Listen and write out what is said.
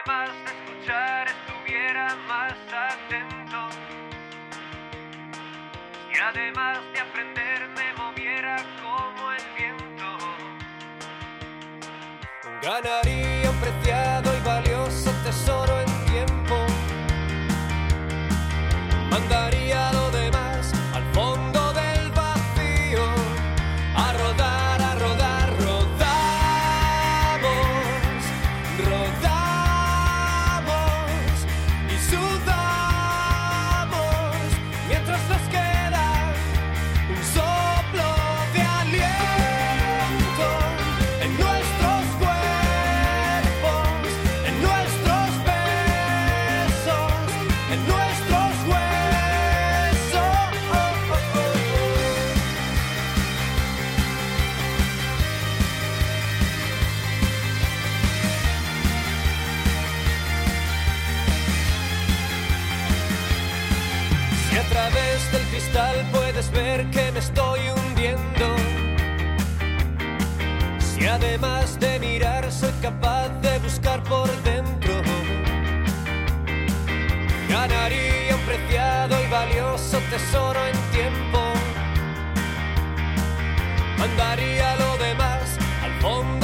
además de escuchar estuviera más atento, si además de aprender me moviera como el viento, ganaría un preciado y valioso tesoro en tiempo, mandaría lo demás al fondo del vacío, a rodar, a rodar, rodamos, rodamos y sudamos mientras nos queda un soplo de aliento en nuestros cuerpos, en nuestros besos, en nuestros huesos. Si a través del cristal puedes ver que me estoy hundiendo, si además de mirar soy capaz de buscar por dentro, ganaría un preciado y valioso tesoro en tiempo, mandaría lo demás al fondo